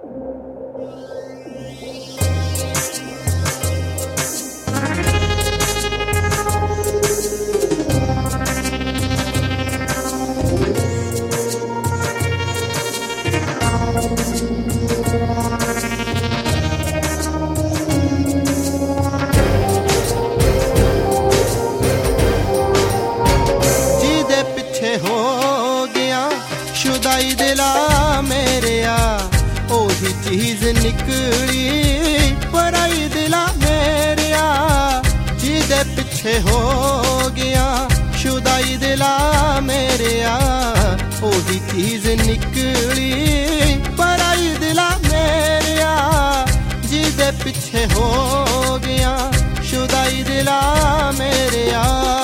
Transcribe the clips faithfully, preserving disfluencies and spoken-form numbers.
शुदाई दिला मेरिया ओही चीज निकली पराई दिला मेरिया जिदे पिछे हो गया शुदाई दिला मेरिया ओही चीज निकली पराई दिला मेरिया जिदे पिछे हो गया शुदाई दिला मेरिया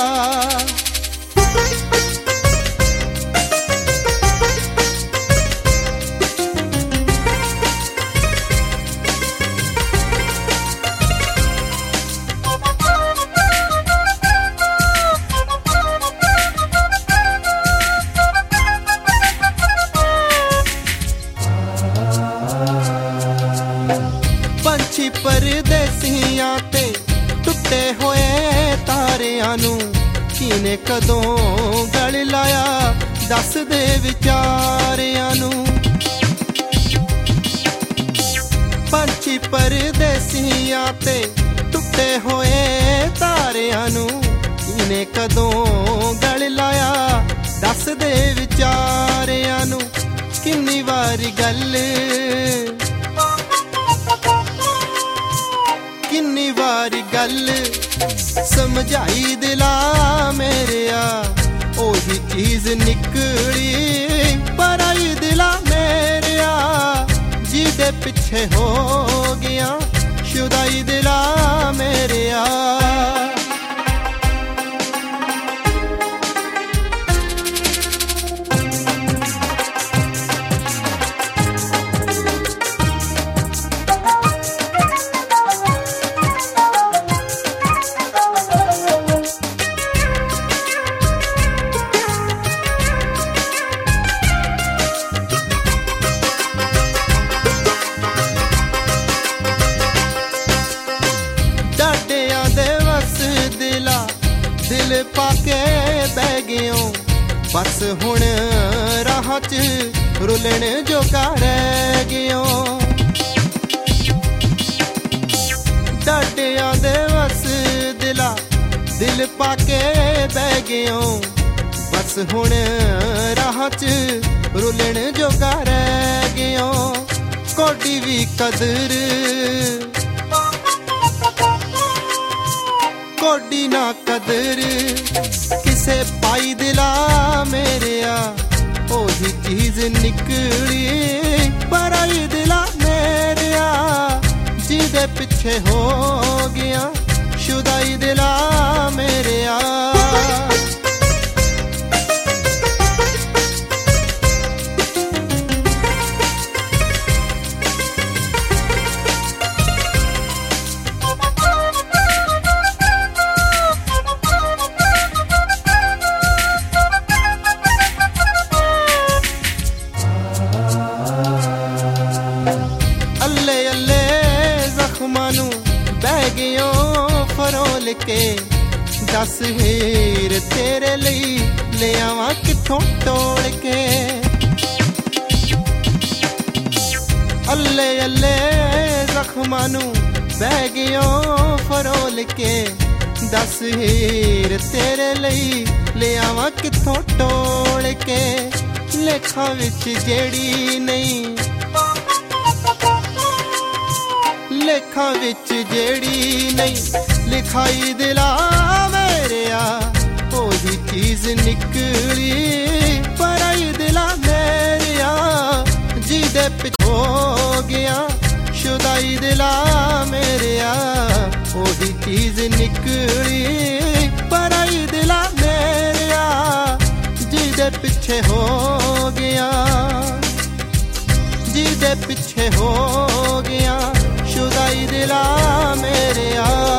पंछी परदेसियां ते टुटे होए तारियां नू किने कदों गल लाया दस दे विचारियां नू पंछी परदेसियां ते टुटे होए तारियां नू किने कदों गल लाया दस दे विचारियां नू किन्नी वारी गल किन्नी वारी गल समझाई दिला मेरिया ओही चीज निकली पराई दिला मेरिया जिदे पिछे हो गया शुदाई दिला मेरिया दिल पाके बह गयो बस हुण राह च रुलण जोगा रह गयो डाडिया दे वस दिला दिल पाके बह गयो बस हुण राह च रुलण जोगा रह गयो कोडी भी कदर कोडी ना कदर किसे पाई दिला मेरिया ओही चीज निकली पराई दिला मेरिया जिदे पिछे हो गया शुदाई दिला मेरिया बह गयो फरोल के दस हीर तेरे लिए ले आवा किथों तोड़ के अल्ले अल्ले जख्मां नू बह गयो फरोल के दस हीर तेरे लिए ले आवा किथों तोड़ के लेखा विच जेड़ी नहीं लेखा विच जेड़ी नहीं लिखाई दिला मेरिया ओही चीज निकली पराई दिला मेरिया जिदे पिछे हो गया शुदाई दिला मेरिया ओही चीज निकली पराई दिला मेरिया जिदे पिछे हो गया जिदे पिछे हो गया शुदाई दिला मेरिया।